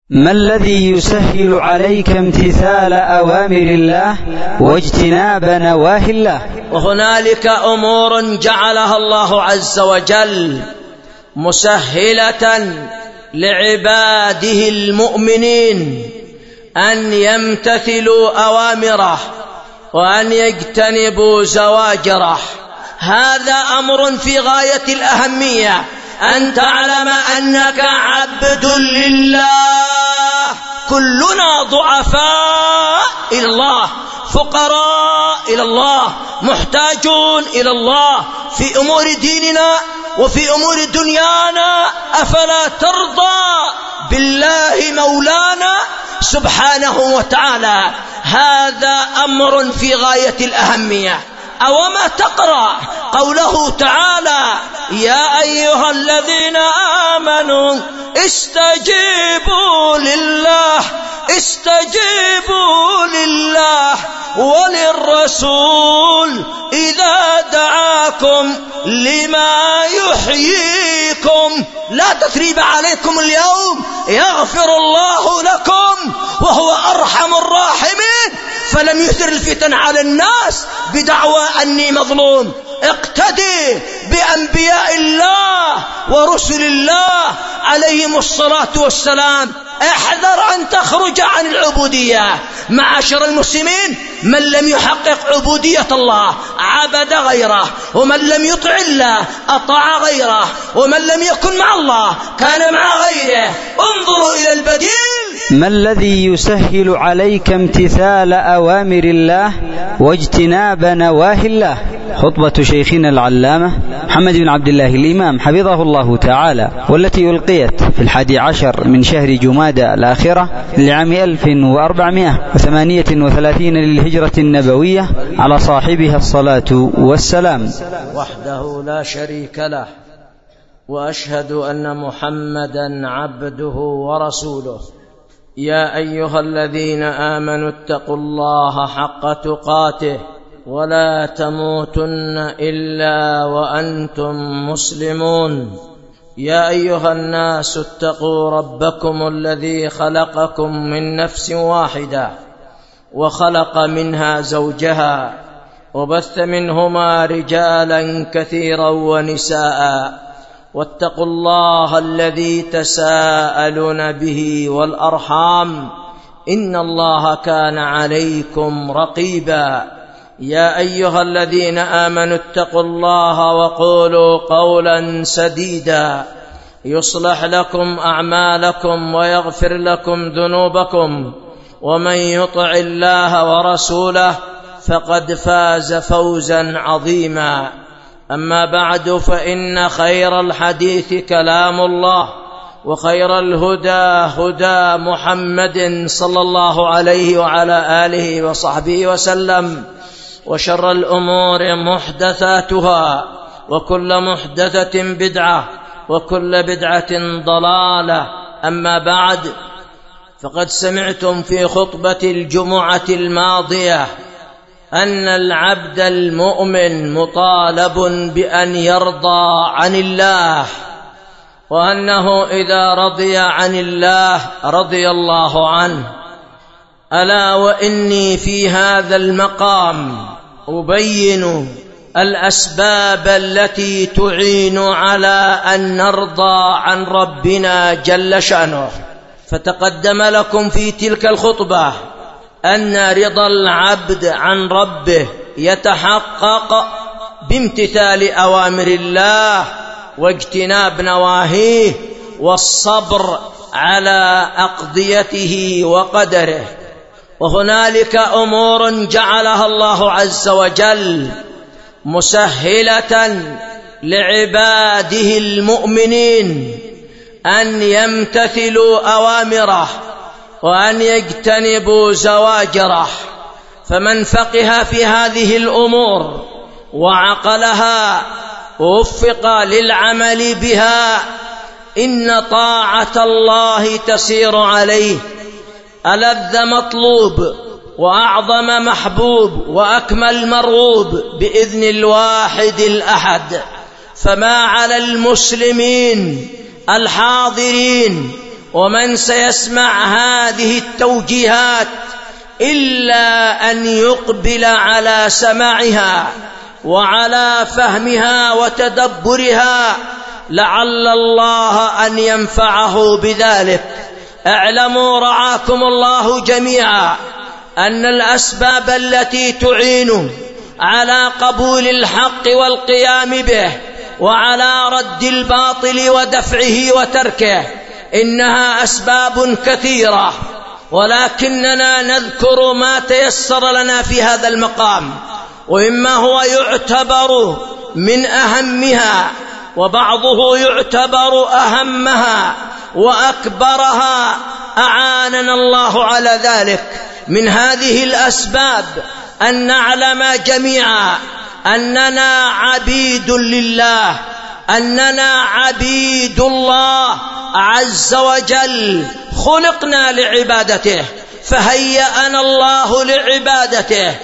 ما الذي يسهل عليك امتثال أوامر الله واجتناب نواهي الله؟ وهنالك أمور جعلها الله عز وجل مسهلة لعباده المؤمنين أن يمتثلوا أوامره وأن يجتنبوا زواجره. هذا أمر في غاية الأهمية، أن تعلم أنك عبد لله، كلنا ضعفاء إلى الله، فقراء إلى الله، محتاجون إلى الله في أمور ديننا وفي أمور دنيانا. أفلا ترضى بالله مولانا سبحانه وتعالى؟ هذا أمر في غاية الأهمية. أوما تقرأ قوله تعالى: يا أيها الذين آمنوا استجيبوا لله وللرسول إذا دعاكم لما يحييكم. لا تثريب عليكم اليوم، يغفر الله لكم وهو أرحم الراحمين. فلم يثر الفتن على الناس بدعوى أني مظلوم. اقتدي بأنبياء الله ورسل الله عليهم الصلاة والسلام. احذر أن تخرج عن العبودية. معاشر المسلمين، من لم يحقق عبودية الله عبد غيره، ومن لم يطع الله أطاع غيره، ومن لم يكن مع الله كان مع غيره. انظروا إلى البديل. ما الذي يسهل عليك امتثال أوامر الله واجتناب نواهي الله؟ خطبة شيخنا العلامة محمد بن عبد الله الإمام حفظه الله تعالى، والتي ألقيت في 11 من شهر جمادى الآخرة لعام 1438 للهجرة النبوية، على صاحبها الصلاة والسلام. وحده لا شريك له، وأشهد أن محمدا عبده ورسوله. يا أيها الذين آمنوا اتقوا الله حق تقاته ولا تموتن إلا وأنتم مسلمون. يا أيها الناس اتقوا ربكم الذي خلقكم من نفس واحدة وخلق منها زوجها وبث منهما رجالا كثيرا ونساء، واتقوا الله الذي تساءلون به والأرحام إن الله كان عليكم رقيبا. يا أيها الذين آمنوا اتقوا الله وقولوا قولا سديدا يصلح لكم أعمالكم ويغفر لكم ذنوبكم، ومن يطع الله ورسوله فقد فاز فوزا عظيما. أما بعد، فإن خير الحديث كلام الله، وخير الهدى هدى محمد صلى الله عليه وعلى آله وصحبه وسلم، وشر الأمور محدثاتها، وكل محدثة بدعة، وكل بدعة ضلالة. أما بعد، فقد سمعتم في خطبة الجمعة الماضية أن العبد المؤمن مطالب بأن يرضى عن الله، وأنه إذا رضي عن الله رضي الله عنه. ألا وإني في هذا المقام أبين الأسباب التي تعين على أن نرضى عن ربنا جل شأنه. فتقدم لكم في تلك الخطبة أن رضا العبد عن ربه يتحقق بامتثال أوامر الله واجتناب نواهيه والصبر على أقضيته وقدره. وهنالك أمور جعلها الله عز وجل مسهلة لعباده المؤمنين أن يمتثلوا أوامره وأن يجتنبوا زواجره. فمن فقه في هذه الأمور وعقلها ووفق للعمل بها، إن طاعة الله تسير عليه ألذ مطلوب وأعظم محبوب وأكمل مرغوب بإذن الواحد الأحد. فما على المسلمين الحاضرين ومن سيسمع هذه التوجيهات إلا أن يقبل على سماعها وعلى فهمها وتدبرها لعل الله أن ينفعه بذلك. اعلموا رعاكم الله جميعا أن الأسباب التي تعين على قبول الحق والقيام به وعلى رد الباطل ودفعه وتركه إنها أسباب كثيرة، ولكننا نذكر ما تيسر لنا في هذا المقام، وإما هو يعتبر من أهمها وبعضه يعتبر أهمها وأكبرها، أعاننا الله على ذلك. من هذه الأسباب أن نعلم جميعا أننا عبيد لله، أننا عبيد الله عز وجل، خلقنا لعبادته، فهيأنا الله لعبادته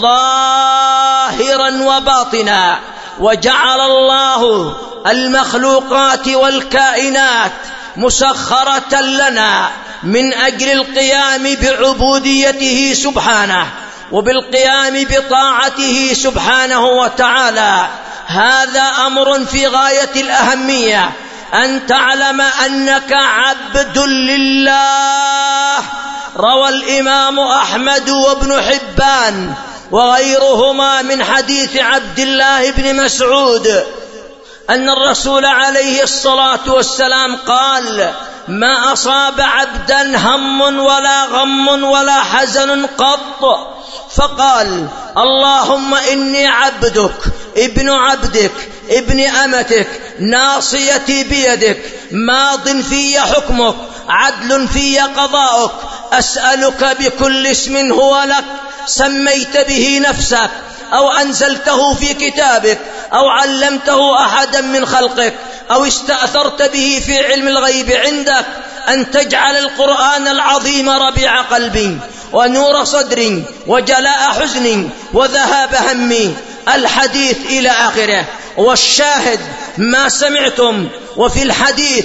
ظاهرا وباطنا، وجعل الله المخلوقات والكائنات مسخرة لنا من أجل القيام بعبوديته سبحانه وبالقيام بطاعته سبحانه وتعالى. هذا أمر في غاية الأهمية، أن تعلم أنك عبد لله. روى الإمام أحمد وابن حبان وغيرهما من حديث عبد الله بن مسعود أن الرسول عليه الصلاة والسلام قال: ما أصاب عبدا هم ولا غم ولا حزن قط فقال: اللهم إني عبدك ابن عبدك ابن أمتك ناصيتي بيدك ماض في حكمك عدل في قضاؤك، أسألك بكل اسم هو لك سميت به نفسك أو أنزلته في كتابك أو علمته أحدا من خلقك أو استأثرت به في علم الغيب عندك أن تجعل القرآن العظيم ربيع قلبي ونور صدري وجلاء حزني وذهاب همي. الحديث إلى آخره. والشاهد ما سمعتم، وفي الحديث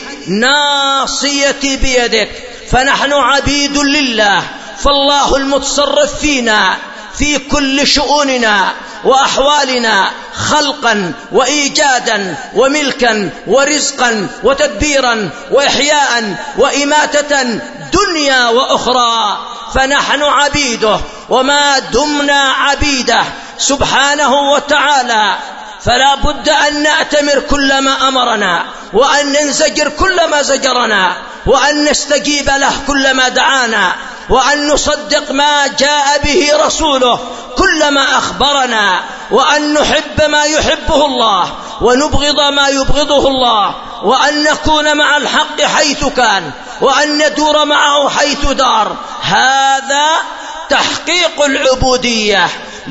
ناصيتي بيدك، فنحن عبيد لله، فالله المتصرف فينا في كل شؤوننا وأحوالنا، خلقا وإيجادا وملكا ورزقا وتدبيرا وإحياء وإماتة، دنيا وأخرى، فنحن عبيده وما دمنا عبيده سبحانه وتعالى. فلا بد أن نأتمر كل ما أمرنا، وأن ننزجر كل ما زجرنا، وأن نستجيب له كل ما دعانا، وأن نصدق ما جاء به رسوله كل ما أخبرنا، وأن نحب ما يحبه الله ونبغض ما يبغضه الله، وأن نكون مع الحق حيث كان، وأن ندور معه حيث دار. هذا تحقيق العبودية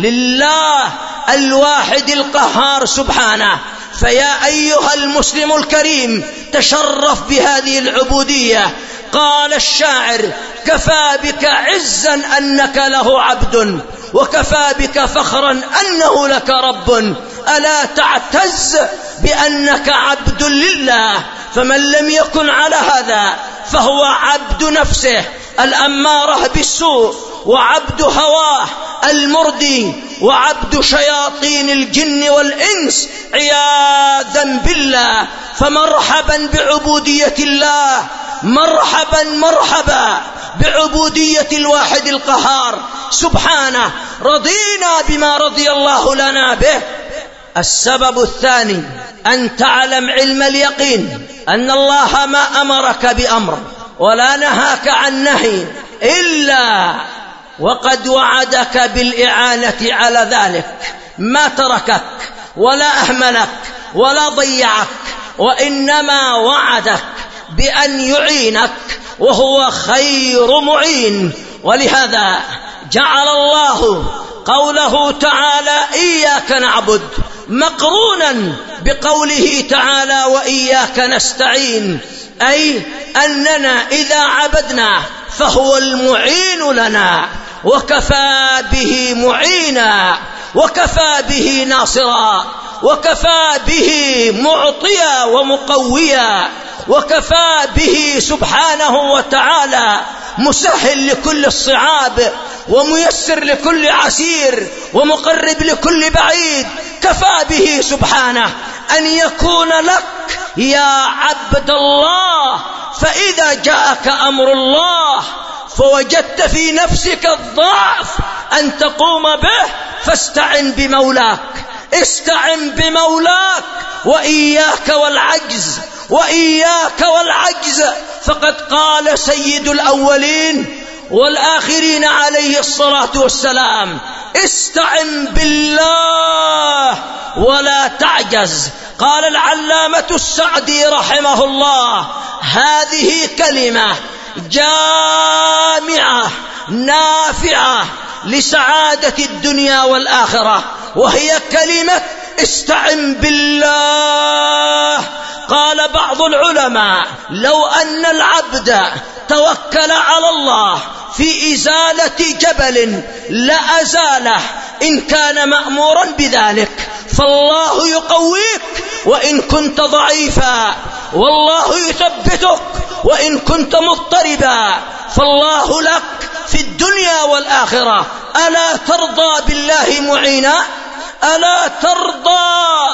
لله الواحد القهار سبحانه. فيا أيها المسلم الكريم، تشرف بهذه العبودية. قال الشاعر: كفى بك عزا أنك له عبد، وكفى بك فخرا أنه لك رب، ألا تعتز بأنك عبد لله؟ فمن لم يكن على هذا فهو عبد نفسه الأمارة بالسوء، وعبد هواه المردي، وعبد شياطين الجن والإنس عياذا بالله. فمرحبا بعبودية الله، مرحبا مرحبا بعبودية الواحد القهار سبحانه. رضينا بما رضي الله لنا به. السبب الثاني أن تعلم علم اليقين أن الله ما أمرك بأمر ولا نهاك عن نهي إلا وقد وعدك بالإعانة على ذلك، ما تركك ولا أهملك ولا ضيعك، وإنما وعدك بأن يعينك، وهو خير معين. ولهذا جعل الله قوله تعالى: إياك نعبد، مقرونا بقوله تعالى: وإياك نستعين، أي أننا إذا عبدنا فهو المعين لنا، وكفى به معينا، وكفى به ناصرا، وكفى به معطيا ومقويا. وكفى به سبحانه وتعالى مسهل لكل الصعاب وميسر لكل عسير ومقرب لكل بعيد. كفى به سبحانه أن يكون لك يا عبد الله، فإذا جاءك أمر الله فوجدت في نفسك الضعف أن تقوم به فاستعن بمولاك، استعن بمولاك وإياك والعجز، وإياك والعجز. فقد قال سيد الأولين والآخرين عليه الصلاة والسلام: استعن بالله ولا تعجز. قال العلامة السعدي رحمه الله: هذه كلمة جامعة نافعة لسعادة الدنيا والآخرة، وهي كلمة استعن بالله. قال بعض العلماء: لو أن العبد توكل على الله في إزالة جبل لأزاله إن كان مأمورا بذلك، فالله يقويك وإن كنت ضعيفا، والله يثبتك وإن كنت مضطربا، فالله لك في الدنيا والآخرة. ألا ترضى بالله معينا؟ ألا ترضى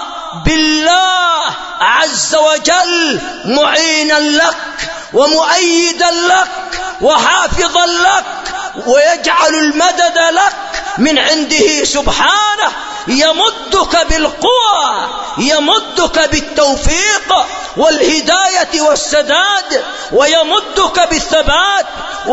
بالله عز وجل معينا لك ومؤيدا لك وحافظا لك ويجعل المدد لك من عنده سبحانه، يمدك بالقوى، يمدك بالتوفيق والهداية والسداد، ويمدك بالثبات،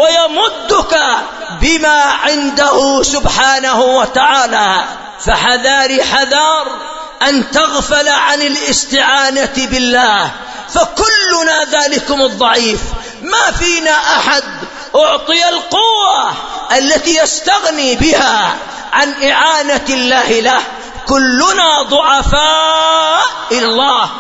ويمدك بما عنده سبحانه وتعالى. فحذاري حذار أن تغفل عن الاستعانة بالله، فكلنا ذلكم الضعيف، ما فينا أحد أعطي القوة التي يستغني بها عن إعانة الله له. كلنا ضعفاء إلى الله،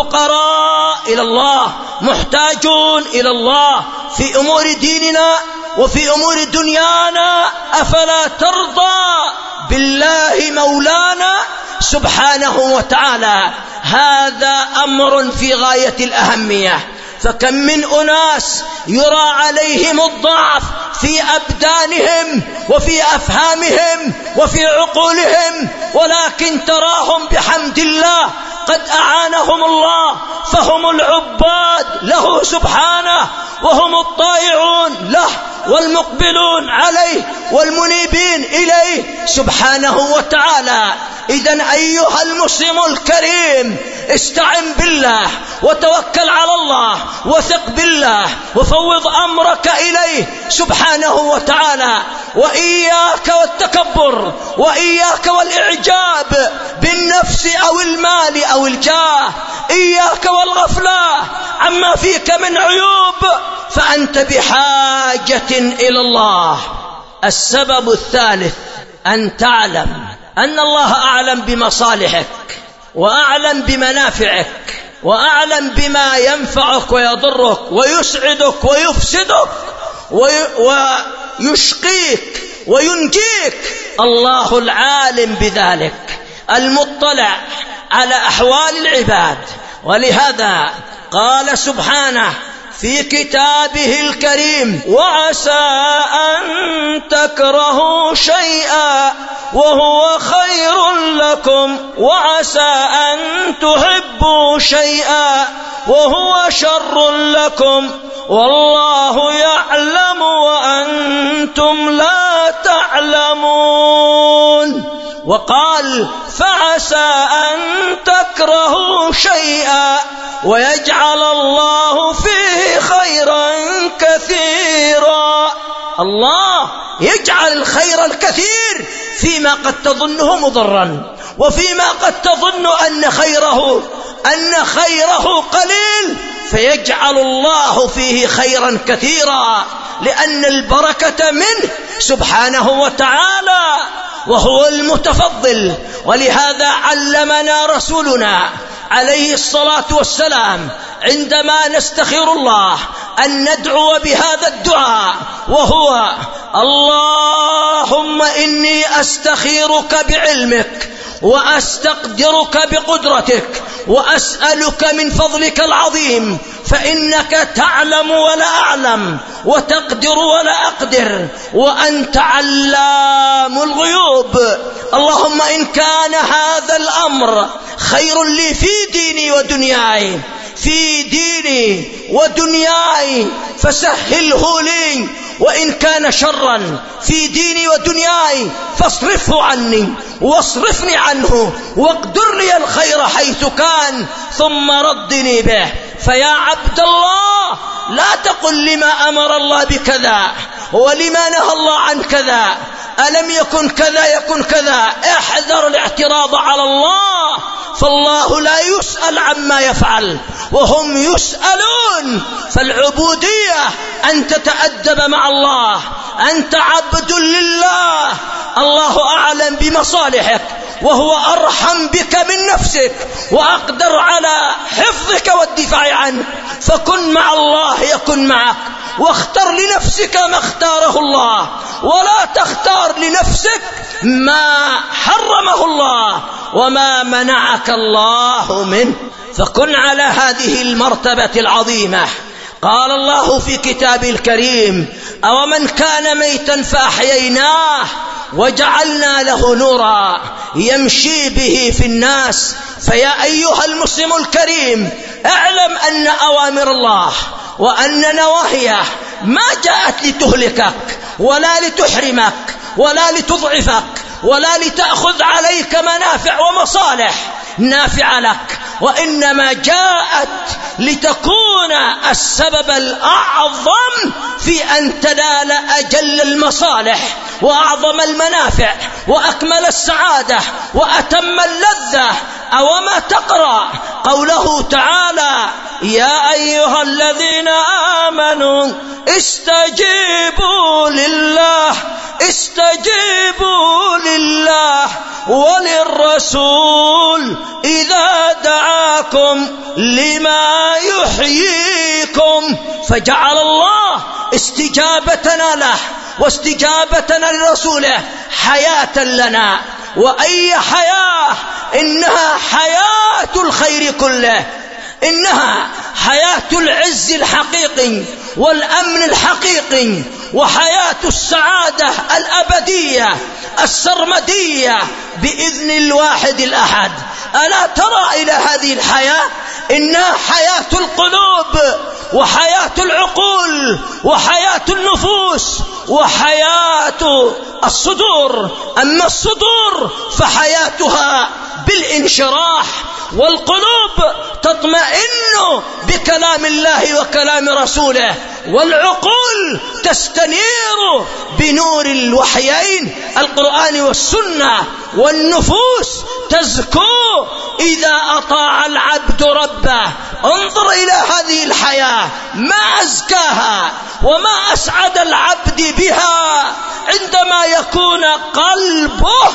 فقراء إلى الله، محتاجون إلى الله في أمور ديننا وفي أمور دنيانا. أفلا ترضى بالله مولانا سبحانه وتعالى؟ هذا أمر في غاية الأهمية. فكم من أناس يرى عليهم الضعف في أبدانهم وفي أفهامهم وفي عقولهم، ولكن تراهم بحمد الله قد أعانهم الله، فهم العباد له سبحانه، وهم الطائعون له والمقبلون عليه والمنيبين إليه سبحانه وتعالى. إذن أيها المسلم الكريم، استعن بالله وتوكل على الله وثق بالله وفوض أمرك إليه سبحانه وتعالى، وإياك والتكبر، وإياك والإعجاب بالنفس أو المال أو الجاه، إياك والغفلة عما فيك من عيوب، فأنت بحاجة إلى الله. السبب الثالث أن تعلم أن الله أعلم بمصالحك، وأعلم بمنافعك، وأعلم بما ينفعك ويضرك ويسعدك ويفسدك ويشقيك وينجيك. الله العالم بذلك، المطلع على أحوال العباد. ولهذا قال سبحانه في كتابه الكريم: وعسى أن تكرهوا شيئا وهو خير لكم، وعسى أن تحبوا شيئا وهو شر لكم، والله يعلم وأنتم لا تعلمون. وقال: فعسى أن تكرهوا شيئا ويجعل الله فيه خيرا كثيرا. الله يجعل الخير الكثير فيما قد تظنه مضرا، وفيما قد تظن أن خيره قليل، فيجعل الله فيه خيرا كثيرا، لأن البركة منه سبحانه وتعالى، وهو المتفضل. ولهذا علمنا رسولنا عليه الصلاة والسلام عندما نستخير الله أن ندعو بهذا الدعاء، وهو: اللهم إني أستخيرك بعلمك وأستقدرك بقدرتك وأسألك من فضلك العظيم، فإنك تعلم ولا أعلم، وتقدر ولا أقدر، وأنت علام الغيوب. اللهم إن كان هذا الأمر خير لي في ديني ودنياي، في ديني ودنياي فسهله لي، وإن كان شرا في ديني ودنياي فاصرفه عني واصرفني عنه، واقدر لي الخير حيث كان ثم ردني به. فيا عبد الله لا تقل لما أمر الله بكذا ولما نهى الله عن كذا، ألم يكن كذا يكن كذا. احذر الاعتراض على الله، فالله لا يسأل عما يفعل وهم يسألون. فالعبودية أن تتأدب مع الله، أنت عبد لله، الله أعلم بمصالحك وهو أرحم بك من نفسك وأقدر على حفظك والدفاع عنك، فكن مع الله يكن معك، واختر لنفسك ما اختاره الله، ولا تختار لنفسك ما حرمه الله وما منعك الله منه، فكن على هذه المرتبة العظيمة. قال الله في كتابه الكريم: أومن كان ميتا فأحييناه وجعلنا له نورا يمشي به في الناس. فيا أيها المسلم الكريم، اعلم أن أوامر الله وأن نواهيه ما جاءت لتهلكك ولا لتحرمك ولا لتضعفك ولا لتأخذ عليك منافع ومصالح نافعة لك، وإنما جاءت لتكون السبب الأعظم في أن تنال أجل المصالح وأعظم المنافع وأكمل السعادة وأتم اللذة. أوما تقرأ قوله تعالى: يا أيها الذين آمنوا استجيبوا لله وللرسول إذا دعاكم لما يحييكم. فجعل الله استجابتنا له واستجابتنا لرسوله حياة لنا. وأي حياة؟ إنها حياة الخير كله، إنها حياة العز الحقيقي والأمن الحقيقي، وحياة السعادة الأبدية السرمدية بإذن الواحد الأحد. ألا ترى إلى هذه الحياة؟ إنها حياة القلوب وحياة العقول وحياة النفوس وحياة الصدور. أما الصدور فحياتها بالانشراح، والقلوب تطمئن بكلام الله وكلام رسوله، والعقول تستنير بنور الوحيين القرآن والسنة، والنفوس تزكو إذا أطاع العبد ربه. انظر إلى هذه الحياة، ما أزكاها وما أسعد العبد بها عندما يكون قلبه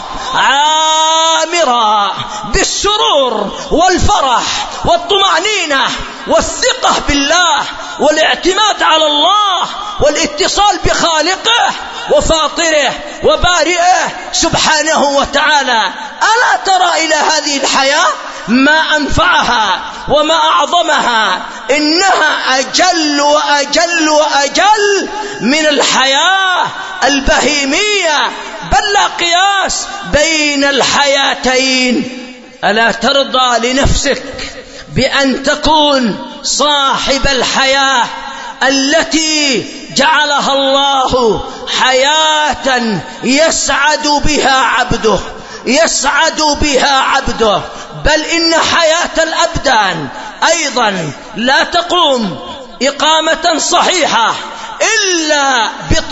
عامرا بالسرور والفرح والطمأنينة والثقة بالله والاعتماد على الله والاتصال بخالقه وفاطره وبارئه سبحانه وتعالى. ألا ترى إلى هذه الحياة؟ ما أنفعها وما أعظمها، إنها أجل وأجل وأجل من الحياة البهيمية، بل لا قياس بين الحياتين. ألا ترضى لنفسك بأن تكون صاحب الحياة التي جعلها الله حياة يسعد بها عبده، بل إن حياة الأبدان أيضا لا تقوم إقامة صحيحة إلا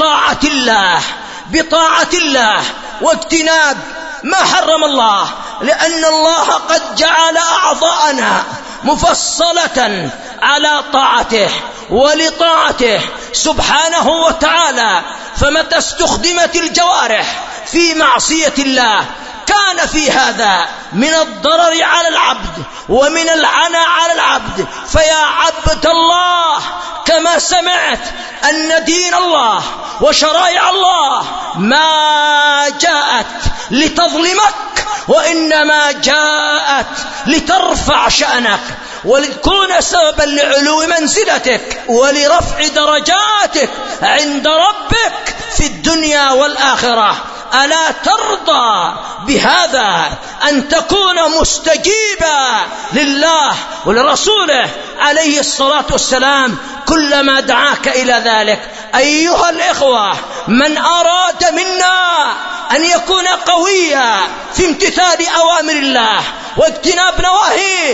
بطاعة الله واجتناب ما حرم الله، لأن الله قد جعل أعضاءنا مفصلة على طاعته ولطاعته سبحانه وتعالى. فمتى استخدمت الجوارح في معصية الله كان في هذا من الضرر على العبد ومن العنى على العبد. فيا عبد الله، كما سمعت أن دين الله وشرائع الله ما جاءت لتظلمك وإنما جاءت لترفع شأنك ولتكون سببا لعلو منزلتك ولرفع درجاتك عند ربك في الدنيا والآخرة. ألا ترضى بهذا أن تكون مستجيبا لله ولرسوله عليه الصلاة والسلام كلما دعاك إلى ذلك؟ أيها الإخوة، من أراد منا أن يكون قويا في امتثال أوامر الله واجتناب نواهيه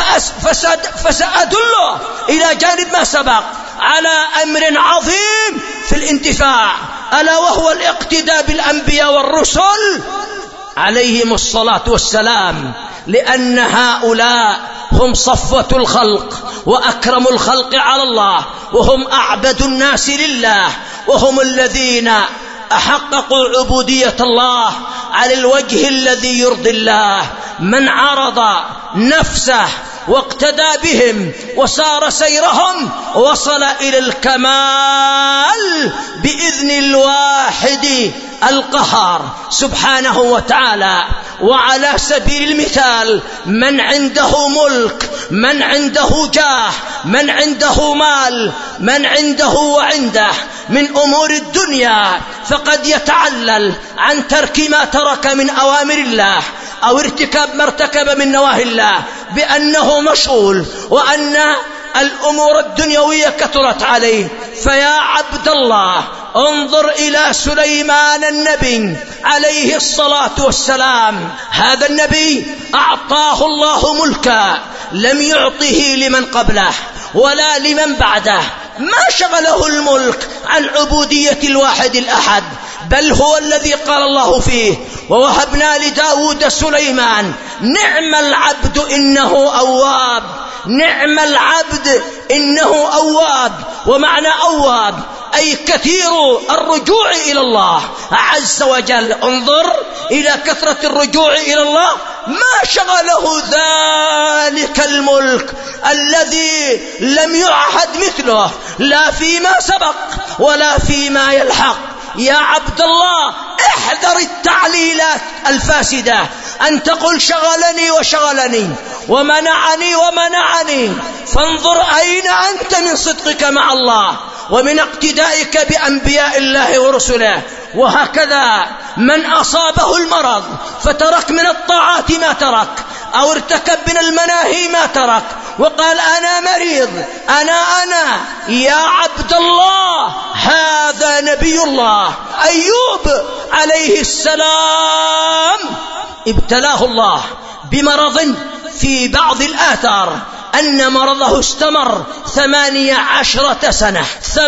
فسأدله إلى جانب ما سبق على أمر عظيم في الانتفاع، ألا وهو الاقتداء بالأنبياء والرسل عليهم الصلاة والسلام، لأن هؤلاء هم صفوة الخلق وأكرم الخلق على الله، وهم أعبد الناس لله، وهم الذين أحققوا عبودية الله على الوجه الذي يرضي الله. من عرض نفسه واقتدى بهم وسار سيرهم وصل إلى الكمال بإذن الواحد القهار سبحانه وتعالى. وعلى سبيل المثال، من عنده ملك، من عنده جاه، من عنده مال، من عنده وعنده من أمور الدنيا، فقد يتعلل عن ترك ما ترك من أوامر الله أو ارتكاب ما ارتكب من نواهي الله بأنه مشغول وأن الأمور الدنيوية كثرت عليه. فيا عبد الله، انظر إلى سليمان النبي عليه الصلاة والسلام. هذا النبي أعطاه الله ملكا لم يعطه لمن قبله ولا لمن بعده. ما شغله الملك عن عبودية الواحد الأحد، بل هو الذي قال الله فيه: ووهبنا لداود سليمان نعم العبد إنه أواب. نعم العبد إنه أواب. ومعنى أواب أي كثير الرجوع إلى الله عز وجل. انظر إلى كثرة الرجوع إلى الله. ما شغله ذلك الملك الذي لم يعهد مثله لا فيما سبق ولا فيما يلحق. يا عبد الله، احذر التعليلات الفاسدة، أن تقول شغلني وشغلني ومنعني ومنعني. فانظر أين أنت من صدقك مع الله ومن اقتدائك بأنبياء الله ورسله. وهكذا من أصابه المرض فترك من الطاعات ما ترك أو ارتكب من المناهي ما ترك وقال أنا مريض أنا يا عبد الله، هذا نبي الله أيوب عليه السلام ابتلاه الله بمرض في بعض الآثار أن مرضه استمر 18 سنة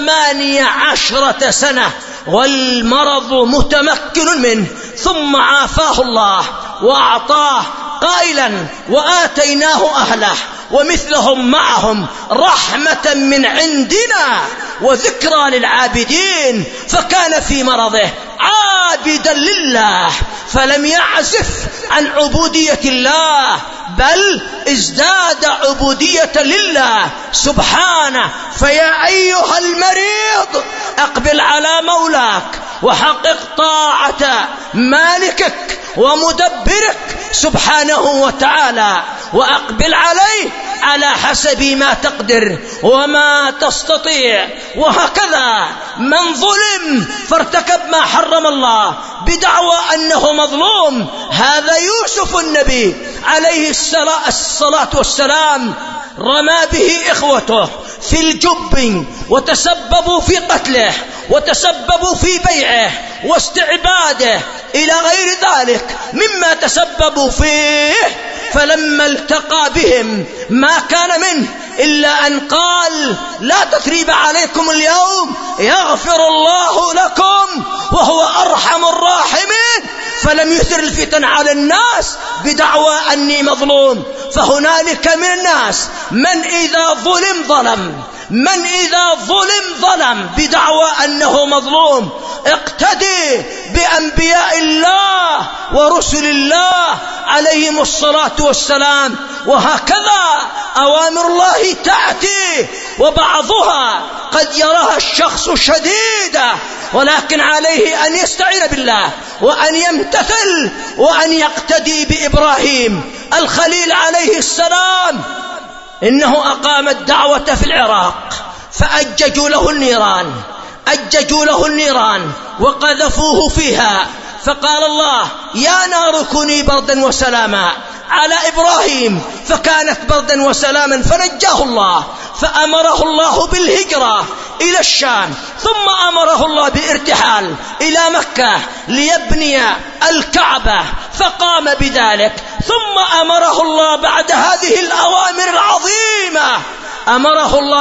18 سنة والمرض متمكن منه، ثم عافاه الله وأعطاه قائلا: وآتيناه أهله ومثلهم معهم رحمة من عندنا وذكرى للعابدين. فكان في مرضه عابدا لله فلم يعزف عن عبودية الله، بل ازداد عبودية لله سبحانه. فيا أيها المريض، أقبل على مولاك وحقق طاعة مالكك ومدبرك سبحانه وتعالى، وأقبل عليه على حسب ما تقدر وما تستطيع. وهكذا من ظلم فارتكب ما حرم الله بدعوى أنه مظلوم، هذا يوسف النبي عليه الصلاة والسلام رمى به إخوته في الجب وتسببوا في قتله وتسببوا في بيعه واستعباده إلى غير ذلك مما تسببوا فيه. فلما التقى بهم ما كان منه إلا أن قال: لا تثريب عليكم اليوم يغفر الله لكم وهو أرحم الراحمين. فلم يثر الفتن على الناس بدعوى أني مظلوم. فهنالك من الناس من إذا ظلم بدعوى أنه مظلوم. اقتدي بأنبياء الله ورسل الله عليهم الصلاة والسلام. وهكذا أوامر الله تأتي وبعضها قد يراها الشخص شديدة ولكن عليه أن يستعين بالله وأن يمتثل وأن يقتدي بإبراهيم الخليل عليه السلام. إنه أقام الدعوة في العراق فأججوا له النيران وقذفوه فيها، فقال الله: يا نار كوني بردا وسلاما على إبراهيم، فكانت بردا وسلاما فنجاه الله. فأمره الله بالهجرة إلى الشام، ثم أمره الله بالارتحال إلى مكة ليبني الكعبة، فقام بذلك. ثم أمره الله بعد هذه الأوامر العظيمة، أمره الله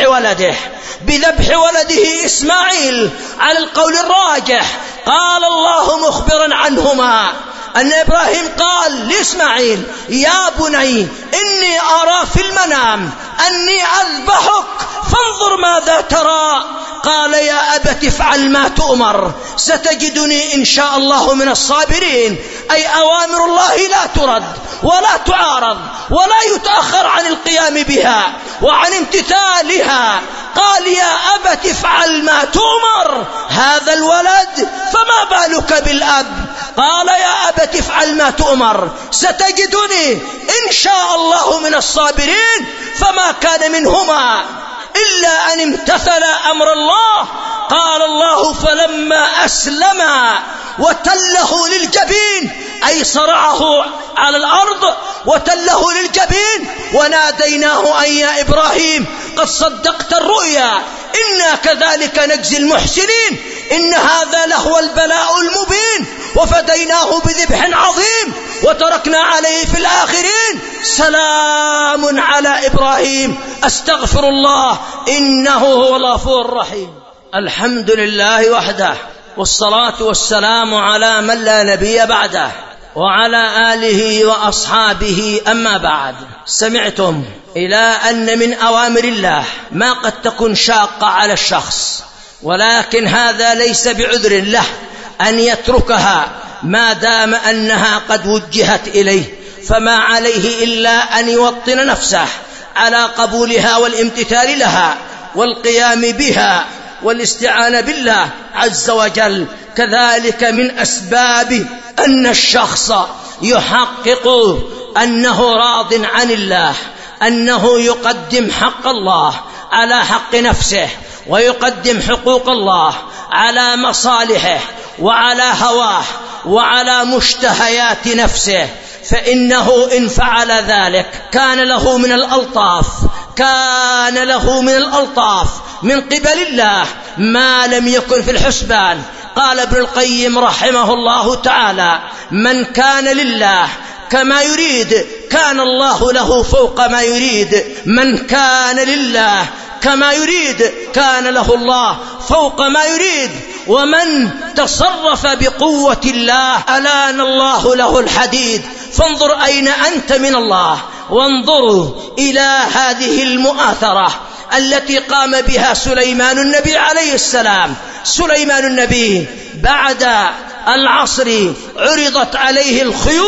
بذبح ولده إسماعيل على القول الراجح. قال الله مخبرا عنهما أن إبراهيم قال لإسماعيل: يا بني إني أرى في المنام أني أذبحك فانظر ماذا ترى. قال: يا أبت افعل ما تؤمر ستجدني إن شاء الله من الصابرين. أي أوامر الله لا ترد ولا تعارض ولا يتأخر عن القيام بها وعن امتثالها. قال: يا أبت افعل ما تؤمر. هذا الولد فما بالك بالأب؟ قال: يا أبت افعل ما تؤمر ستجدني إن شاء الله من الصابرين. فما كان منهما إلا أن امتثل أمر الله. قال الله: فلما أسلما وتله للجبين، أي صرعه على الأرض وتله للجبين، وناديناه أن يا إبراهيم قد صدقت الرؤيا إنا كذلك نجزي المحسنين إن هذا لهو البلاء المبين. وفديناه بذبح عظيم وتركنا عليه في الآخرين سلام على إبراهيم أستغفر الله إنه هو الغفور الرحيم. الحمد لله وحده، والصلاة والسلام على من لا نبي بعده وعلى آله وأصحابه. أما بعد، سمعتم إلى أن من أوامر الله ما قد تكون شاقة على الشخص، ولكن هذا ليس بعذر له أن يتركها ما دام أنها قد وجهت إليه، فما عليه إلا أن يوطن نفسه على قبولها والامتثال لها والقيام بها والاستعانة بالله عز وجل. كذلك من أسباب أن الشخص يحقق أنه راض عن الله أنه يقدم حق الله على حق نفسه، ويقدم حقوق الله على مصالحه وعلى هواه وعلى مشتهيات نفسه. فإنه إن فعل ذلك كان له من الألطاف من قبل الله ما لم يكن في الحسبان. قال ابن القيم رحمه الله تعالى: من كان لله كما يريد كان الله له فوق ما يريد. من كان لله كما يريد كان له الله فوق ما يريد. ومن تصرف بقوة الله ألان الله له الحديد. فانظر أين أنت من الله، وانظروا إلى هذه المؤاثرة التي قام بها سليمان النبي عليه السلام. سليمان النبي بعد العصر عرضت عليه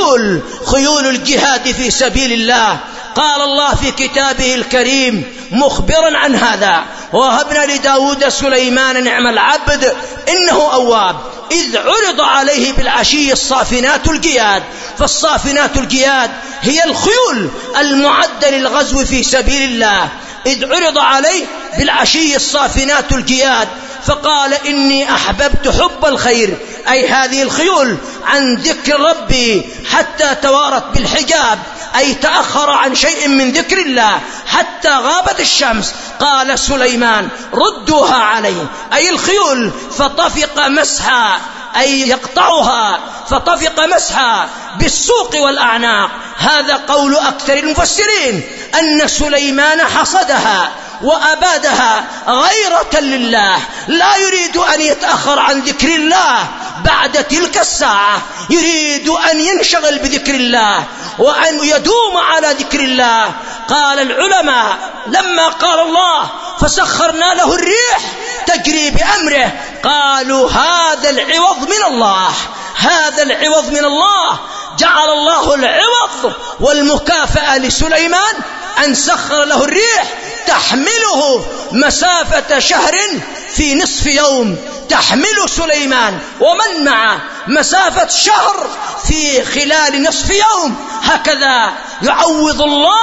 خيول الجهاد في سبيل الله. قال الله في كتابه الكريم مخبرا عن هذا: ووهبنا لداود سليمان نعم العبد إنه أواب إذ عرض عليه بالعشي الصافنات الجياد. فالصافنات الجياد هي الخيول المعدة للغزو في سبيل الله. إذ عرض عليه بالعشي الصافنات الجياد فقال: إني أحببت حب الخير، أي هذه الخيول عن ذكر ربي حتى توارت بالحجاب، أي تأخر عن شيء من ذكر الله حتى غابت الشمس. قال سليمان: ردوها علي، أي الخيول، فطفق مسحا، أي يقطعها، فطفق مسحا بالسوق والأعناق. هذا قول أكثر المفسرين أن سليمان حصدها وأبادها غيرة لله، لا يريد أن يتأخر عن ذكر الله بعد تلك الساعة، يريد أن ينشغل بذكر الله وأن يدوم على ذكر الله. قال العلماء لما قال الله: فسخرنا له الريح تجري بأمره، قالوا هذا العوض من الله، هذا العوض من الله. جعل الله العوض والمكافأة لسليمان أن سخر له الريح تحمله مسافة شهر في نصف يوم، تحمل سليمان ومن معه مسافة شهر في خلال نصف يوم. هكذا يعوض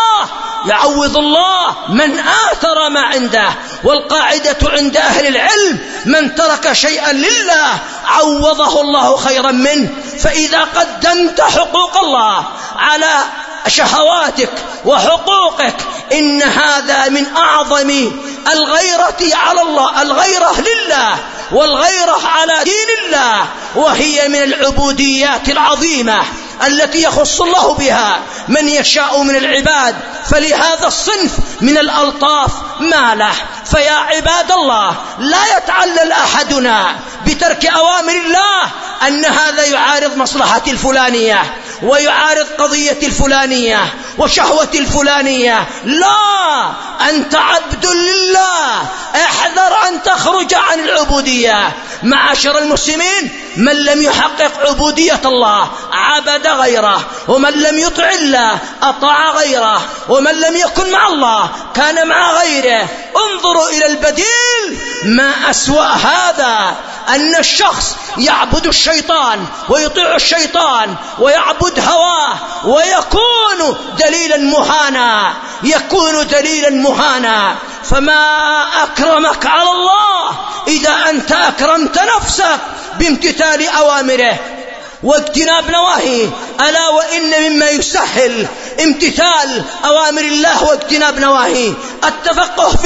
الله من آثر ما عنده. والقاعدة عند أهل العلم: من ترك شيئا لله عوضه الله خيرا منه. فإذا قدمت حقوق الله على شهواتك وحقوقك، إن هذا من أعظم الغيرة على الله، الغيرة لله والغيرة على دين الله، وهي من العبوديات العظيمة التي يخص الله بها من يشاء من العباد. فلهذا الصنف من الألطاف ما له. فيا عباد الله، لا يتعلل أحدنا بترك أوامر الله أن هذا يعارض مصلحة الفلانية ويعارض قضية الفلانية وشهوة الفلانية. لا، أنت عبد لله، احذر أن تخرج عن العبودية. معاشر المسلمين، من لم يحقق عبودية الله عبد غيره، ومن لم يطع الله أطاع غيره، ومن لم يكن مع الله كان مع غيره. انظروا إلى البديل. ما أسوأ هذا، أن الشخص يعبد الشيطان ويطيع الشيطان ويعبد هواه ويكون دليلا مهانا. فما أكرمك على الله إذا أنت أكرمت نفسك بامتثال أوامره واجتناب نواهيه. ألا وإن مما يسهل امتثال أوامر الله واجتناب نواهيه التفقه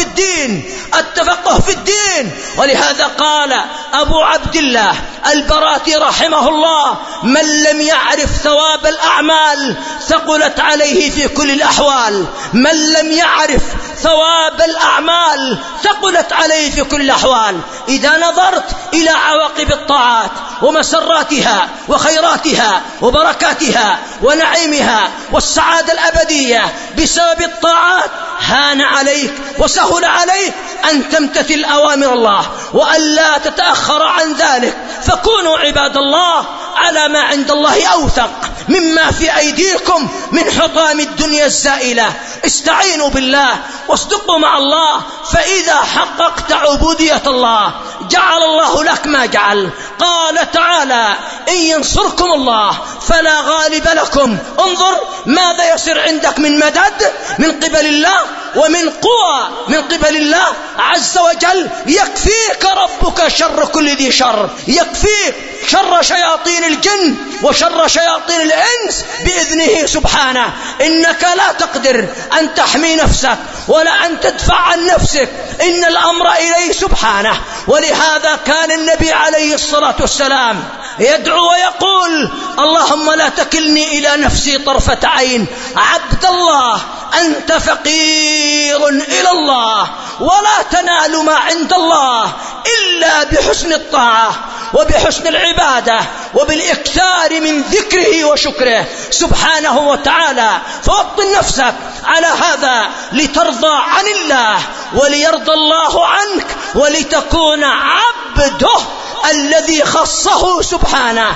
في الدين. ولهذا قال أبو عبد الله البراتي رحمه الله: من لم يعرف ثواب الأعمال ثقلت عليه في كل الأحوال. من لم يعرف ثواب الأعمال ثقلت عليه في كل الأحوال. إذا نظرت إلى عواقب الطاعات ومسراتها وخيراتها وبركاتها ونعيمها والسعادة الأبدية بسبب الطاعات، هان عليك وسهل عليك أن تمتثل أوامر الله وأن لا تتأخر عن ذلك. فكونوا عباد الله على ما عند الله أوثق مما في أيديكم من حطام الدنيا الزائلة. استعينوا بالله واصدقوا مع الله، فإذا حققت عبودية الله جعل الله لك ما جعل. قال تعالى: إن ينصركم الله فلا غالب لكم. انظر ماذا يصير عندك من مدد من قبل الله ومن قوى من قبل الله عز وجل. يكفيك ربك شر كل ذي شر، يكفيك شر شياطين الجن وشر شياطين الإنس بإذنه سبحانه. إنك لا تقدر أن تحمي نفسك ولا أن تدفع عن نفسك، إن الأمر إليه سبحانه. ولهذا كان النبي عليه الصلاة والسلام يدعو ويقول: اللهم لا تكلني إلى نفسي طرفة عين. عبد الله، أنت فقير إلى الله، ولا تنال ما عند الله إلا بحسن الطاعة وبحسن العبادة وبالإكثار من ذكره وشكره سبحانه وتعالى. فوطن نفسك على هذا لترضى عن الله وليرضى الله عنك، ولتكون عبده الذي خصه سبحانه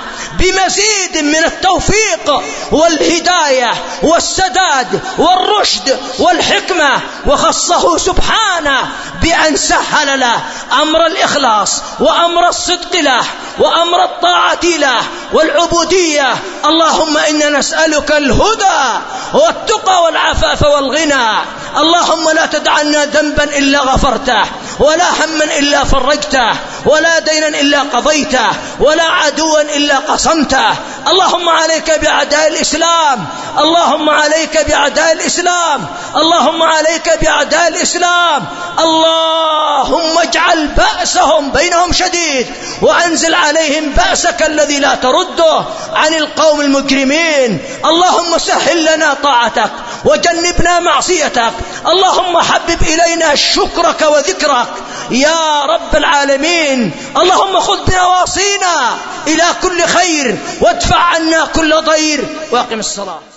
بمزيد من التوفيق والهداية والسداد والرشد والحكمة، وخصه سبحانه بأن سهل له أمر الإخلاص وأمر الصدق له وأمر الطاعة له والعبودية. اللهم إنا نسألك الهدى والتقى والعفاف والغنى. اللهم لا تدع لنا ذنبا إلا غفرته، ولا هما إلا فرجته، ولا دينا إلا قضيته، ولا عدوا إلا قصمته. اللهم عليك بأعداء الإسلام، اللهم عليك بأعداء الإسلام، اللهم عليك بأعداء الإسلام. اللهم اجعل بأسهم بينهم شديد، وأنزل عليهم بأسك الذي لا ترده عن القوم المجرمين. اللهم سهل لنا طاعتك وجنبنا معصيتك. اللهم حبب إلينا شكرك وذكرك يا رب العالمين. اللهم خذ بنواصينا إلى كل خير وادفع عنا كل ضير، واقم الصلاة.